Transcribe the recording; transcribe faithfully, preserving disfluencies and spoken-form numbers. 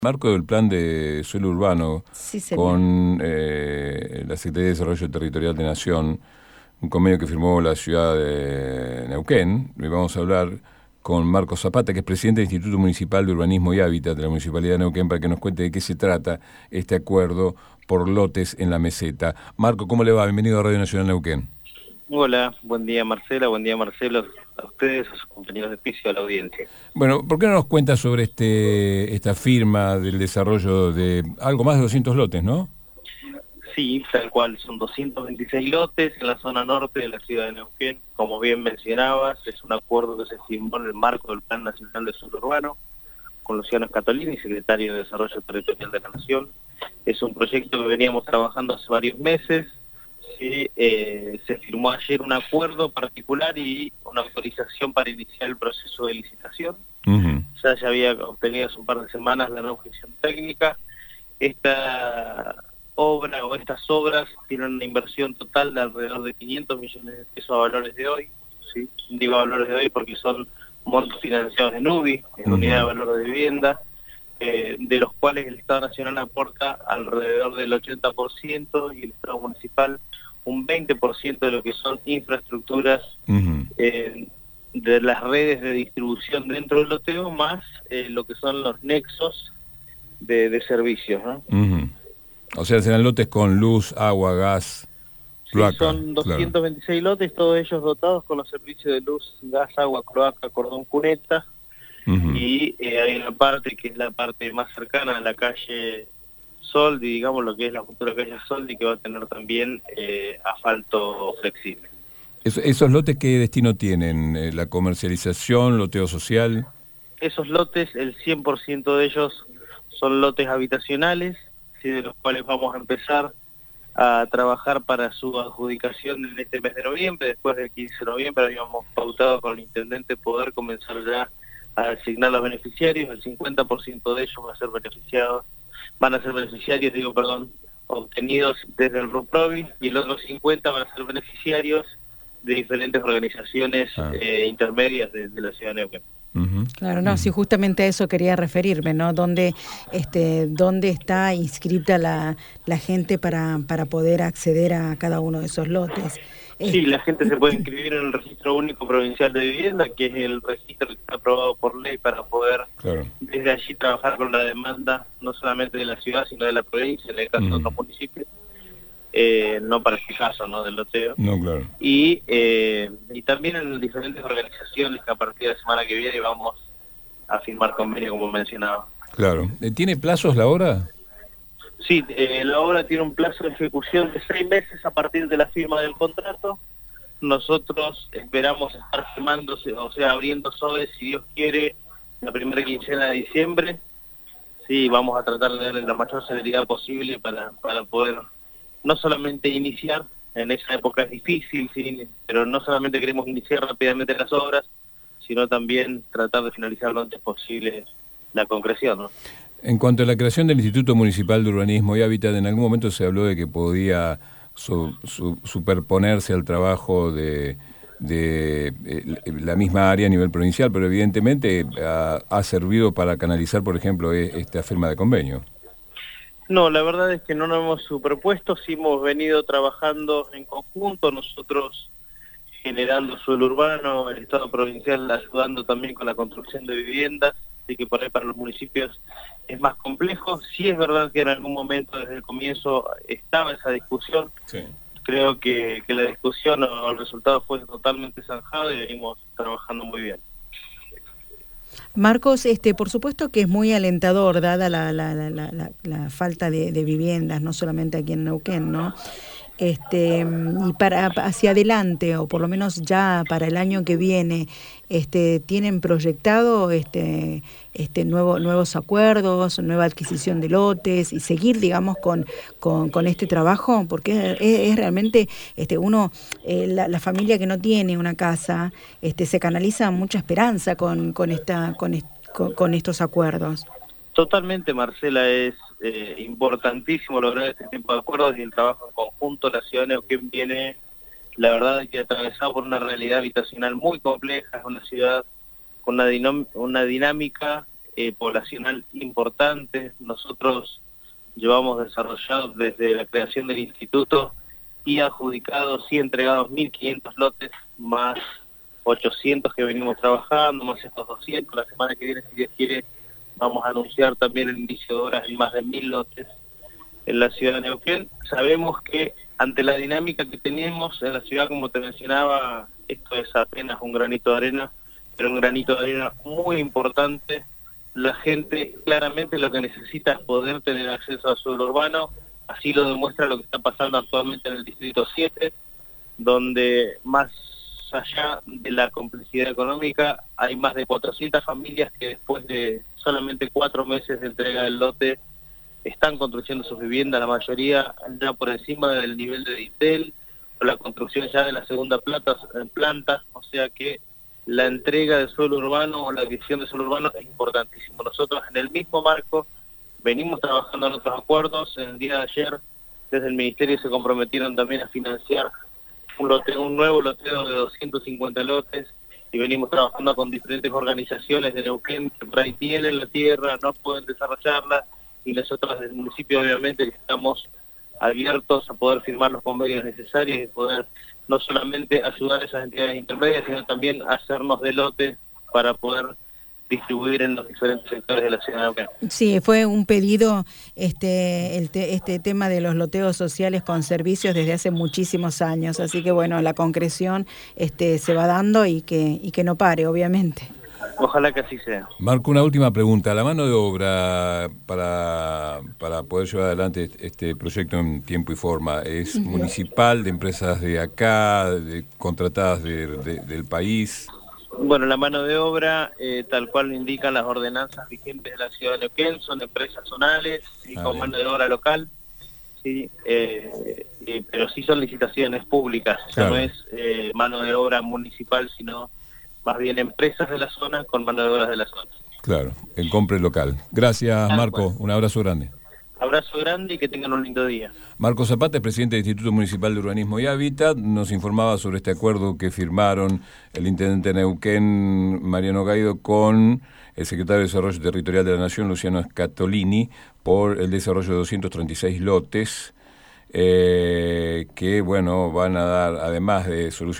Marco del plan de suelo urbano, Sí, con eh, la Secretaría de Desarrollo Territorial de Nación, un convenio que firmó la ciudad de Neuquén. Y vamos a hablar con Marco Zapata, que es presidente del Instituto Municipal de Urbanismo y Hábitat de la Municipalidad de Neuquén, para que nos cuente de qué se trata este acuerdo por lotes en la meseta. Marco, ¿cómo le va? Bienvenido a Radio Nacional Neuquén. Hola, buen día Marcela, buen día Marcelo, a ustedes, a sus compañeros de piso, a la audiencia. Bueno, ¿por qué no nos cuenta sobre este esta firma del desarrollo de algo más de doscientos lotes, no? Sí, tal cual, son doscientos veintiséis lotes en la zona norte de la ciudad de Neuquén. Como bien mencionabas, es un acuerdo que se firmó en el marco del Plan Nacional de Suelo Urbano con Luciano Scatolini, secretario de Desarrollo Territorial de la Nación. Es un proyecto que veníamos trabajando hace varios meses. Sí, eh, se firmó ayer un acuerdo particular y una autorización para iniciar el proceso de licitación. Uh-huh. Ya ya había obtenido hace un par de semanas la objeción técnica. Esta obra o estas obras tienen una inversión total de alrededor de quinientos millones de pesos a valores de hoy. ¿Sí? Digo a valores de hoy porque son montos financiados en U B I, en uh-huh. Unidad de Valor de Vivienda, eh, de los cuales el Estado Nacional aporta alrededor del ochenta por ciento y el Estado Municipal un veinte por ciento de lo que son infraestructuras uh-huh. eh, de las redes de distribución dentro del loteo, más eh, lo que son los nexos de, de servicios, ¿no? Uh-huh. O sea, serán lotes con luz, agua, gas, cloaca. Sí, son doscientos veintiséis claro. lotes, todos ellos dotados con los servicios de luz, gas, agua, cloaca, cordón cuneta, uh-huh. y eh, hay una parte que es la parte más cercana a la calle Soldi, digamos lo que es la futura calle Soldi, que va a tener también eh, asfalto flexible. Es, ¿Esos lotes qué destino tienen? Eh, ¿La comercialización, loteo social? Esos lotes, el cien por ciento de ellos son lotes habitacionales, ¿sí? De los cuales vamos a empezar a trabajar para su adjudicación en este mes de noviembre. Después del quince de noviembre habíamos pautado con el intendente poder comenzar ya a asignar los beneficiarios. El cincuenta por ciento de ellos va a ser beneficiados van a ser beneficiarios, digo, perdón, obtenidos desde el RUPROVI, y el otro cincuenta van a ser beneficiarios de diferentes organizaciones ah. eh, intermedias de, de la ciudad de Neuquén. Uh-huh. Claro, no, uh-huh. sí, justamente a eso quería referirme, ¿no? ¿Dónde, este, dónde está inscripta la, la gente para, para poder acceder a cada uno de esos lotes? Sí, la gente se puede inscribir en el Registro Único Provincial de Vivienda, que es el registro que está aprobado por ley para poder claro. desde allí trabajar con la demanda, no solamente de la ciudad, sino de la provincia, en el caso mm. de otros municipios, eh, no para este caso, ¿no?, del loteo. No, claro. Y, eh, y también en diferentes organizaciones que a partir de la semana que viene vamos a firmar convenio, como mencionaba. Claro. ¿Tiene plazos la obra? Sí, eh, la obra tiene un plazo de ejecución de seis meses a partir de la firma del contrato. Nosotros esperamos estar firmando, o sea, abriendo sobres, si Dios quiere, la primera quincena de diciembre. Sí, vamos a tratar de darle la mayor celeridad posible para, para poder no solamente iniciar, en esa época es difícil, sí, pero no solamente queremos iniciar rápidamente las obras, sino también tratar de finalizar lo antes posible la concreción, ¿no? En cuanto a la creación del Instituto Municipal de Urbanismo y Hábitat, en algún momento se habló de que podía su, su, superponerse al trabajo de, de, de la misma área a nivel provincial, pero evidentemente ha, ha servido para canalizar, por ejemplo, esta firma de convenio. No, la verdad es que no nos hemos superpuesto, sí hemos venido trabajando en conjunto, nosotros generando suelo urbano, el Estado provincial ayudando también con la construcción de viviendas, así que por ahí para los municipios es más complejo. Sí es verdad que en algún momento desde el comienzo estaba esa discusión. Sí. Creo que, que la discusión o el resultado fue totalmente zanjado y venimos trabajando muy bien. Marcos, este, por supuesto que es muy alentador, dada la, la, la, la, la falta de, de viviendas, no solamente aquí en Neuquén, ¿no? Este, y para hacia adelante, o por lo menos ya para el año que viene, este, ¿tienen proyectado este, este nuevo, nuevos acuerdos, nueva adquisición de lotes y seguir, digamos, con, con, con este trabajo? Porque es, es realmente, este, uno, eh, la, la familia que no tiene una casa, este, se canaliza mucha esperanza con, con esta, con, con, con estos acuerdos. Totalmente, Marcela, es eh, importantísimo lograr este tipo de acuerdos y el trabajo en conjunto. La ciudad de Neuquén viene, la verdad, que atravesada por una realidad habitacional muy compleja, es una ciudad con una, dinam- una dinámica eh, poblacional importante. Nosotros llevamos desarrollado desde la creación del instituto y adjudicados y entregados mil quinientos lotes, más ochocientos que venimos trabajando, más estos doscientos. La semana que viene, si Dios quiere, vamos a anunciar también el inicio de obras en más de mil lotes en la ciudad de Neuquén. Sabemos que ante la dinámica que tenemos en la ciudad, como te mencionaba, esto es apenas un granito de arena, pero un granito de arena muy importante. La gente claramente lo que necesita es poder tener acceso al suelo urbano. Así lo demuestra lo que está pasando actualmente en el Distrito siete, donde más allá de la complejidad económica, hay más de cuatrocientas familias que después de solamente cuatro meses de entrega del lote están construyendo sus viviendas, la mayoría ya por encima del nivel de Ditel, o la construcción ya de la segunda planta, planta, o sea que la entrega de suelo urbano o la adquisición de suelo urbano es importantísimo. Nosotros en el mismo marco venimos trabajando en otros acuerdos. En el día de ayer desde el Ministerio se comprometieron también a financiar un, lote, un nuevo loteo de doscientos cincuenta lotes, y venimos trabajando con diferentes organizaciones de Neuquén que por ahí tienen la tierra, no pueden desarrollarla, y nosotros desde el municipio obviamente estamos abiertos a poder firmar los convenios necesarios y poder no solamente ayudar a esas entidades intermedias, sino también hacernos de lote para poder distribuir en los diferentes sectores de la ciudad de Neuquén. Sí, fue un pedido este el te, este tema de los loteos sociales con servicios desde hace muchísimos años, así que bueno, la concreción este se va dando y que y que no pare, obviamente. Ojalá que así sea. Marco, una última pregunta. La mano de obra para, para poder llevar adelante este proyecto en tiempo y forma, ¿es uh-huh. municipal, de empresas de acá, de, contratadas de, de, del país? Bueno, la mano de obra, eh, tal cual lo indican las ordenanzas vigentes de la ciudad de Neuquén, son empresas zonales y ah, con bien. mano de obra local, sí, eh, eh, pero sí son licitaciones públicas, claro. No es eh, mano de obra municipal, sino más bien empresas de la zona con mano de obra de la zona. Claro, el compre local. Gracias, ah, Marco, bueno. Un abrazo grande. Abrazo grande y que tengan un lindo día. Marco Zapata, presidente del Instituto Municipal de Urbanismo y Hábitat, nos informaba sobre este acuerdo que firmaron el intendente de Neuquén, Mariano Gaido, con el secretario de Desarrollo Territorial de la Nación, Luciano Scatolini, por el desarrollo de doscientos treinta y seis lotes, eh, que, bueno, van a dar, además de solucionar